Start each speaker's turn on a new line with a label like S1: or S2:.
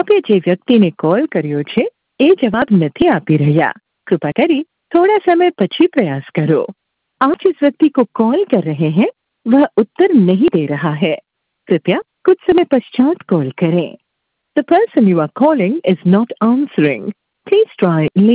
S1: હવે જે વ્યક્તિને કોલ કર્યો છે એ जवाब नहीं આપી રહ્યા। कृपा करी थोड़ा समय પછી प्रयास करो। आप जिस व्यक्ति को कॉल कर रहे हैं वह उत्तर नहीं दे रहा है। कृपया कुछ समय पश्चात कॉल करें। The person you are calling is not answering. Please try later.